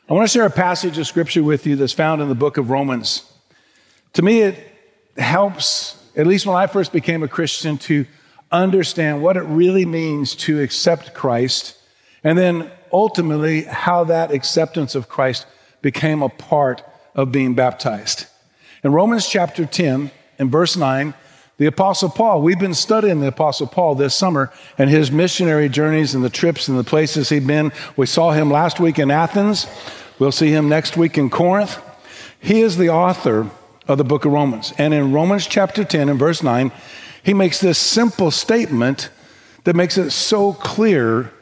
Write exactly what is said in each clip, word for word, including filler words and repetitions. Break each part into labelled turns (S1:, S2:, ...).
S1: I want to share a passage of scripture with you that's found in the book of Romans. To me, it helps, at least when I first became a Christian, to understand what it really means to accept Christ, and then ultimately how that acceptance of Christ became a part of being baptized. In Romans chapter ten, in verse nine, the Apostle Paul, we've been studying the Apostle Paul this summer and his missionary journeys and the trips and the places he'd been. We saw him last week in Athens. We'll see him next week in Corinth. He is the author of the book of Romans. And in Romans chapter ten and verse nine, he makes this simple statement that makes it so clear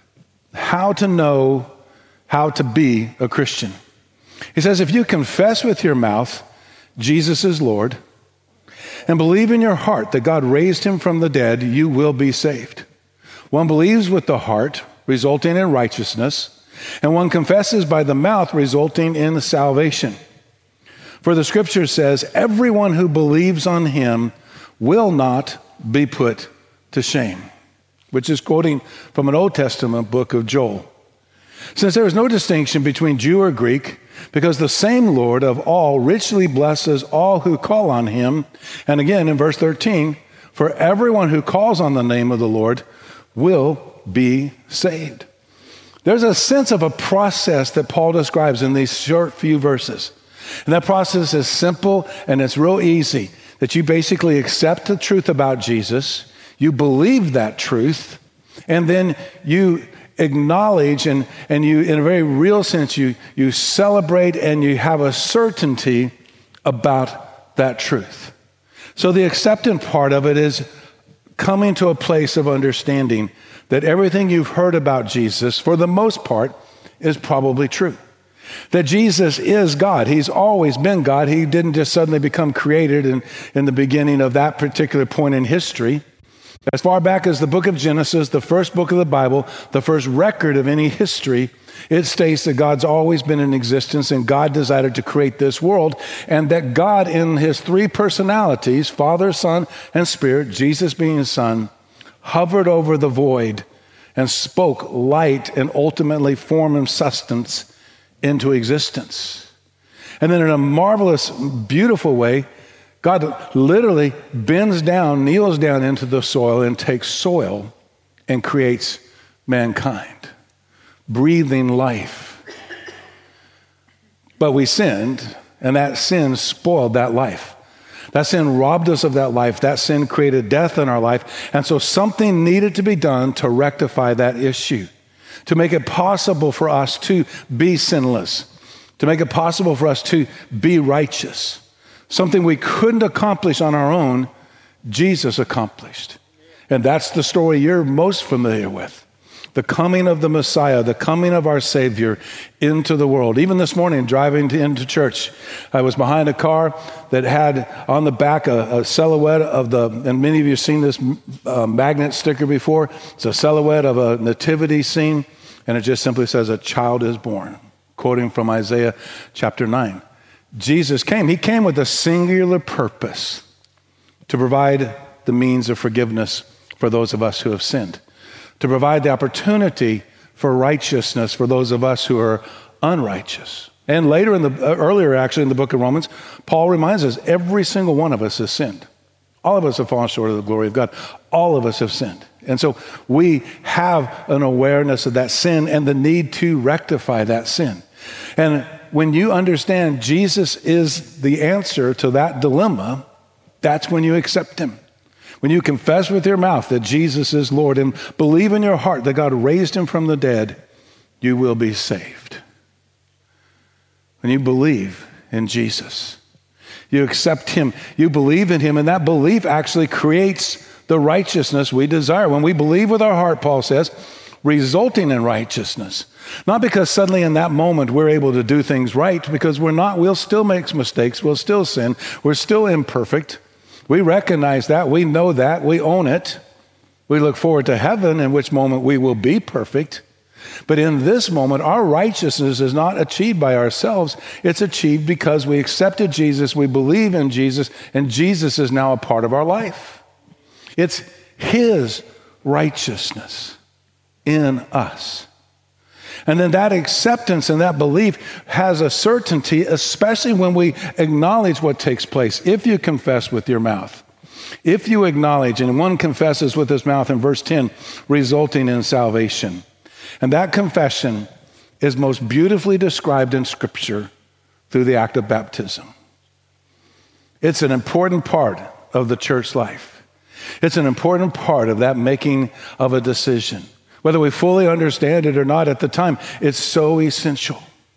S1: how to know how to be a Christian. He says, if you confess with your mouth Jesus is Lord, and believe in your heart that God raised him from the dead, you will be saved. One believes with the heart, resulting in righteousness, and one confesses by the mouth, resulting in salvation. For the scripture says, everyone who believes on him will not be put to shame, which is quoting from an Old Testament book of Joel. Since there is no distinction between Jew or Greek, because the same Lord of all richly blesses all who call on him. And again, in verse thirteen, for everyone who calls on the name of the Lord will be saved. There's a sense of a process that Paul describes in these short few verses. And that process is simple and it's real easy, that you basically accept the truth about Jesus, you believe that truth, and then you acknowledge and, and you, in a very real sense, you, you celebrate and you have a certainty about that truth. So the acceptance part of it is coming to a place of understanding that everything you've heard about Jesus, for the most part, is probably true. That Jesus is God. He's always been God. He didn't just suddenly become created in, in the beginning of that particular point in history. As far back as the book of Genesis, the first book of the Bible, the first record of any history, it states that God's always been in existence and God decided to create this world, and that God in his three personalities, Father, Son, and Spirit, Jesus being his Son, hovered over the void and spoke light and ultimately form and sustenance into existence. And then in a marvelous, beautiful way, God literally bends down, kneels down into the soil and takes soil and creates mankind, breathing life. But we sinned, and that sin spoiled that life. That sin robbed us of that life. That sin created death in our life. And so something needed to be done to rectify that issue, to make it possible for us to be sinless, to make it possible for us to be righteous. Something we couldn't accomplish on our own, Jesus accomplished. And that's the story you're most familiar with. The coming of the Messiah, the coming of our Savior into the world. Even this morning, driving to, into church, I was behind a car that had on the back a, a silhouette of the, and many of you have seen this uh, magnet sticker before. It's a silhouette of a nativity scene, and it just simply says, a child is born, quoting from Isaiah chapter nine. Jesus came. He came with a singular purpose to provide the means of forgiveness for those of us who have sinned, to provide the opportunity for righteousness for those of us who are unrighteous. And later in the, uh, earlier actually in the book of Romans, Paul reminds us every single one of us has sinned. All of us have fallen short of the glory of God. All of us have sinned. And so we have an awareness of that sin and the need to rectify that sin. And when you understand Jesus is the answer to that dilemma, that's when you accept him. When you confess with your mouth that Jesus is Lord and believe in your heart that God raised him from the dead, you will be saved. When you believe in Jesus, you accept him, you believe in him, and that belief actually creates the righteousness we desire. When we believe with our heart, Paul says, resulting in righteousness. Not because suddenly in that moment we're able to do things right, because we're not. We'll still make mistakes. We'll still sin. We're still imperfect. We recognize that. We know that. We own it. We look forward to heaven, in which moment we will be perfect. But in this moment, our righteousness is not achieved by ourselves. It's achieved because we accepted Jesus, we believe in Jesus, and Jesus is now a part of our life. It's his righteousness in us. And then that acceptance and that belief has a certainty, especially when we acknowledge what takes place. If you confess with your mouth, if you acknowledge, and one confesses with his mouth in verse ten, resulting in salvation. And that confession is most beautifully described in Scripture through the act of baptism. It's an important part of the church life. It's an important part of that making of a decision. Whether we fully understand it or not at the time, it's so essential.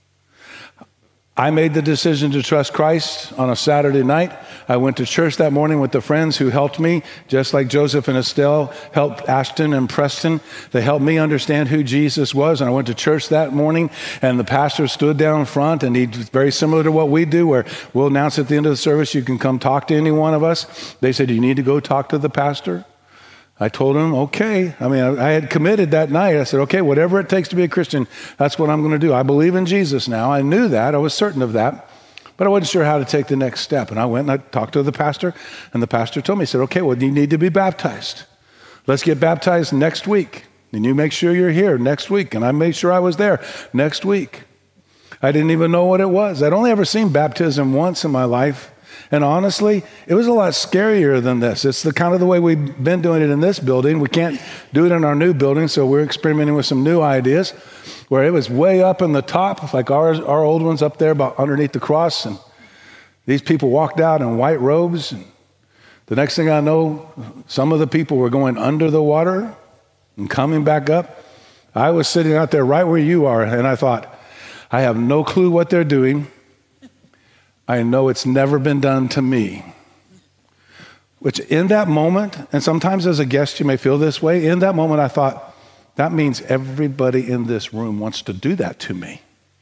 S1: I made the decision to trust Christ on a Saturday night. I went to church that morning with the friends who helped me, just like Joseph and Estelle helped Ashton and Preston. They helped me understand who Jesus was. And I went to church that morning, and the pastor stood down front, and he very similar to what we do, where we'll announce at the end of the service, you can come talk to any one of us. They said, "Do you need to go talk to the pastor?" I told him, okay. I mean, I, I had committed that night. I said, okay, whatever it takes to be a Christian, that's what I'm going to do. I believe in Jesus now. I knew that. I was certain of that. But I wasn't sure how to take the next step. And I went and I talked to the pastor, and the pastor told me, he said, okay, well, you need to be baptized. Let's get baptized next week. And you make sure you're here next week. And I made sure I was there next week. I didn't even know what it was. I'd only ever seen baptism once in my life. And honestly, it was a lot scarier than this. It's the kind of the way we've been doing it in this building. We can't do it in our new building, so we're experimenting with some new ideas where it was way up in the top, like our, our old ones up there about underneath the cross. And these people walked out in white robes. And the next thing I know, some of the people were going under the water and coming back up. I was sitting out there right where you are, and I thought, I have no clue what they're doing. I know it's never been done to me. Which in that moment, and sometimes as a guest you may feel this way, in that moment I thought, that means everybody in this room wants to do that to me.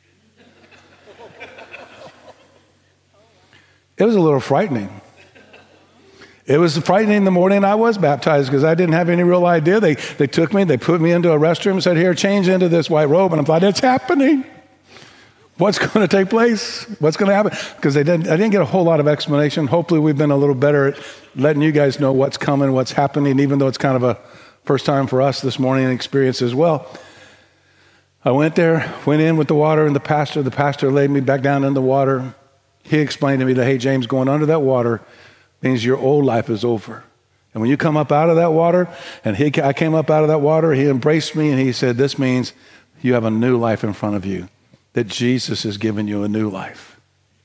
S1: It was a little frightening. It was frightening the morning I was baptized because I didn't have any real idea. They, they took me, they put me into a restroom and said, here, change into this white robe. And I thought, it's happening. What's going to take place? What's going to happen? Because they didn't, I didn't get a whole lot of explanation. Hopefully we've been a little better at letting you guys know what's coming, what's happening, even though it's kind of a first time for us this morning experience as well. I went there, went in with the water and the pastor. The pastor laid me back down in the water. He explained to me that, hey, James, going under that water means your old life is over. And when you come up out of that water, and he, I came up out of that water, he embraced me and he said, this means you have a new life in front of you. That Jesus has given you a new life.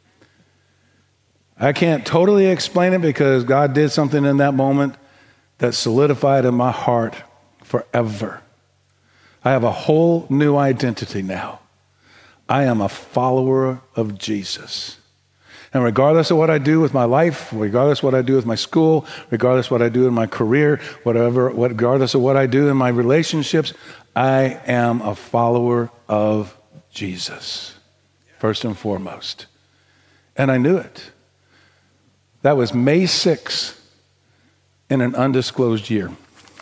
S1: I can't totally explain it because God did something in that moment that solidified in my heart forever. I have a whole new identity now. I am a follower of Jesus. And regardless of what I do with my life, regardless of what I do with my school, regardless of what I do in my career, whatever, regardless of what I do in my relationships, I am a follower of Jesus, first and foremost. And I knew it. That was May sixth in an undisclosed year.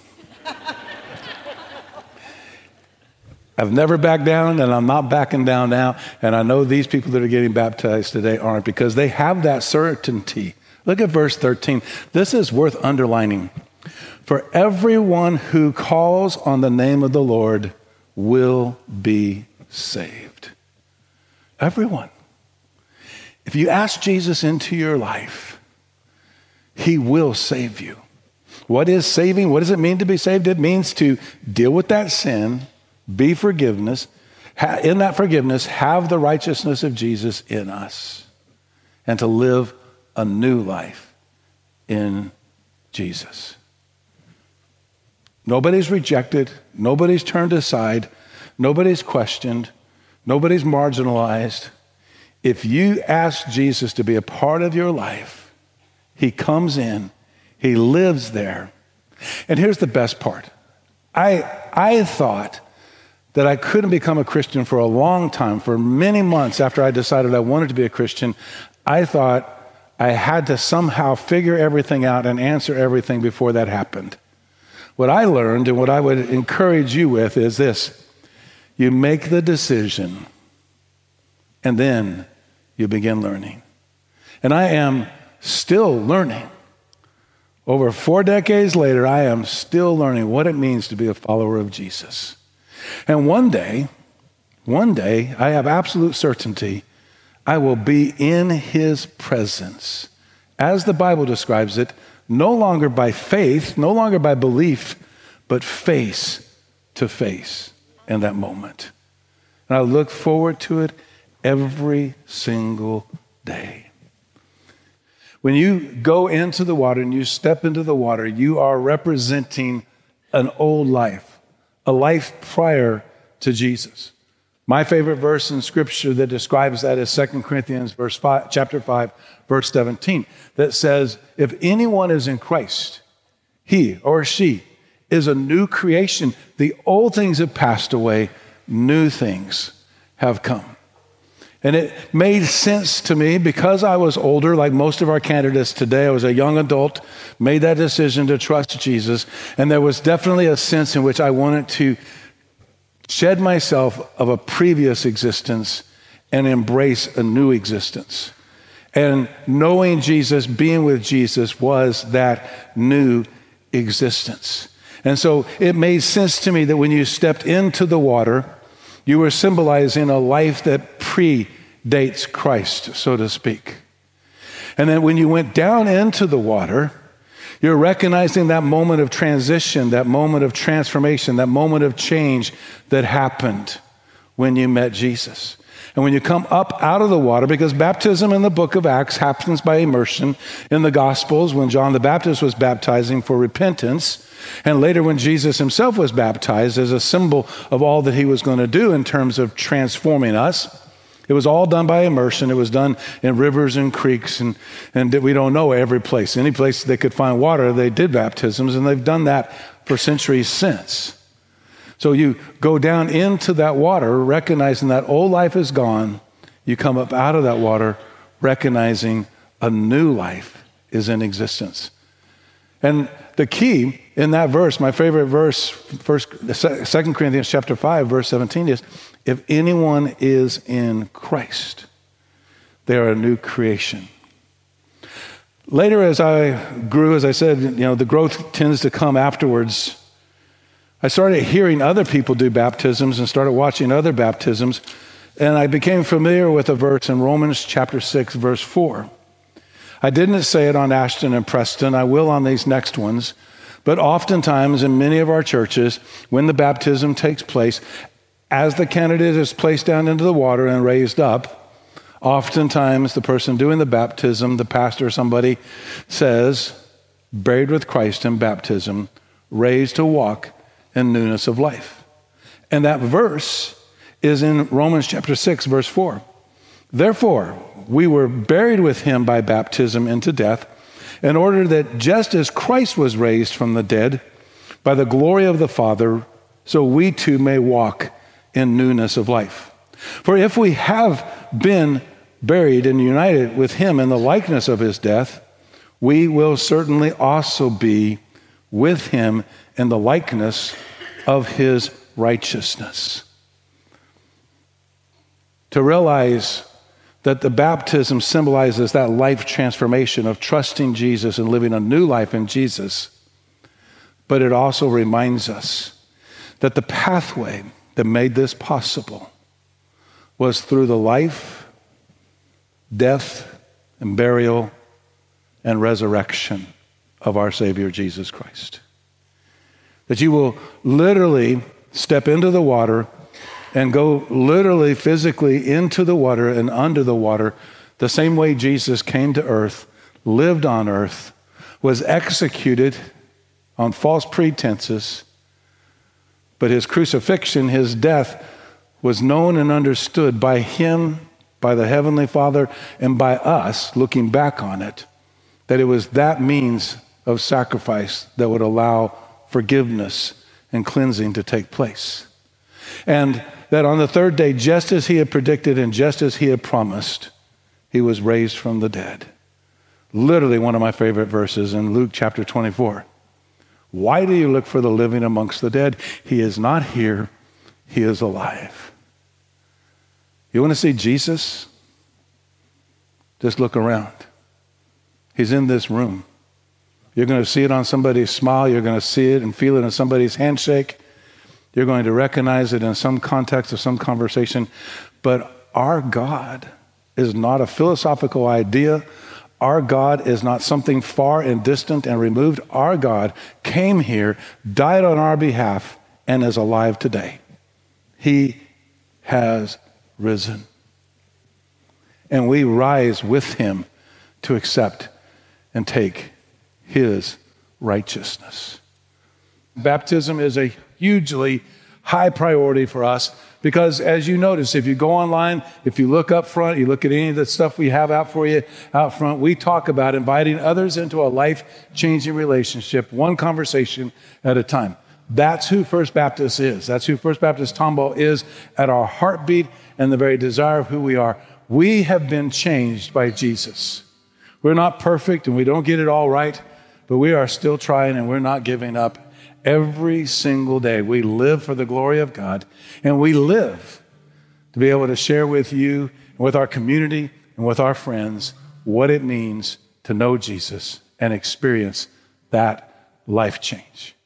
S1: I've never backed down, and I'm not backing down now. And I know these people that are getting baptized today aren't, because they have that certainty. Look at verse thirteen. This is worth underlining. For everyone who calls on the name of the Lord will be saved. Everyone. If you ask Jesus into your life, he will save you. What is saving? What does it mean to be saved? It means to deal with that sin, be forgiveness, in that forgiveness, have the righteousness of Jesus in us, and to live a new life in Jesus. Nobody's rejected. Nobody's turned aside. Nobody's questioned. Nobody's marginalized. If you ask Jesus to be a part of your life, he comes in, he lives there. And here's the best part. I, I thought that I couldn't become a Christian for a long time. For many months after I decided I wanted to be a Christian, I thought I had to somehow figure everything out and answer everything before that happened. What I learned and what I would encourage you with is this. You make the decision, and then you begin learning. And I am still learning. Over four decades later, I am still learning what it means to be a follower of Jesus. And one day, one day, I have absolute certainty, I will be in his presence. As the Bible describes it, no longer by faith, no longer by belief, but face to face in that moment. And I look forward to it every single day. When you go into the water and you step into the water, you are representing an old life, a life prior to Jesus. My favorite verse in Scripture that describes that is Second Corinthians verse five, chapter five, verse seventeen, that says, if anyone is in Christ, he or she is a new creation. The old things have passed away, new things have come. And it made sense to me because I was older, like most of our candidates today. I was a young adult, made that decision to trust Jesus. And there was definitely a sense in which I wanted to shed myself of a previous existence and embrace a new existence. And knowing Jesus, being with Jesus, was that new existence. And so it made sense to me that when you stepped into the water, you were symbolizing a life that predates Christ, so to speak. And then when you went down into the water, you're recognizing that moment of transition, that moment of transformation, that moment of change that happened when you met Jesus. And when you come up out of the water, because baptism in the book of Acts happens by immersion. In the Gospels, when John the Baptist was baptizing for repentance, and later when Jesus himself was baptized as a symbol of all that he was going to do in terms of transforming us, it was all done by immersion. It was done in rivers and creeks, and, and we don't know every place. Any place they could find water, they did baptisms, and they've done that for centuries since. So you go down into that water, recognizing that old life is gone. You come up out of that water, recognizing a new life is in existence. And the key in that verse, my favorite verse, first, Second Corinthians chapter five, verse seventeen is, if anyone is in Christ, they are a new creation. Later, as I grew, as I said, you know, the growth tends to come afterwards. I started hearing other people do baptisms and started watching other baptisms, and I became familiar with a verse in Romans chapter six, verse four. I didn't say it on Ashton and Preston. I will on these next ones. But oftentimes in many of our churches, when the baptism takes place, as the candidate is placed down into the water and raised up, oftentimes the person doing the baptism, the pastor or somebody, says, buried with Christ in baptism, raised to walk in newness of life. And that verse is in Romans chapter six, verse four. Therefore, we were buried with him by baptism into death, in order that just as Christ was raised from the dead by the glory of the Father, so we too may walk in newness of life. For if we have been buried and united with him in the likeness of his death, we will certainly also be with him in the likeness of his righteousness. To realize that the baptism symbolizes that life transformation of trusting Jesus and living a new life in Jesus, but it also reminds us that the pathway that made this possible was through the life, death, and burial, and resurrection of our Savior Jesus Christ. That you will literally step into the water and go literally, physically into the water and under the water, the same way Jesus came to earth, lived on earth, was executed on false pretenses, but his crucifixion, his death, was known and understood by him, by the Heavenly Father, and by us, looking back on it, that it was that means of sacrifice that would allow forgiveness and cleansing to take place. And that on the third day, just as he had predicted and just as he had promised, he was raised from the dead. Literally one of my favorite verses in Luke chapter twenty-four. Why do you look for the living amongst the dead? He is not here, he is alive. You want to see Jesus? Just look around. He's in this room. You're going to see it on somebody's smile. You're going to see it and feel it in somebody's handshake. You're going to recognize it in some context of some conversation. But our God is not a philosophical idea. Our God is not something far and distant and removed. Our God came here, died on our behalf, and is alive today. He has risen. And we rise with him to accept and take his righteousness. Baptism is a hugely high priority for us because, as you notice, if you go online, if you look up front, you look at any of the stuff we have out for you out front, we talk about inviting others into a life-changing relationship, one conversation at a time. That's who First Baptist is. That's who First Baptist Tomball is at our heartbeat and the very desire of who we are. We have been changed by Jesus. We're not perfect and we don't get it all right, but we are still trying and we're not giving up. Every single day we live for the glory of God, and we live to be able to share with you, with our community, and with our friends what it means to know Jesus and experience that life change.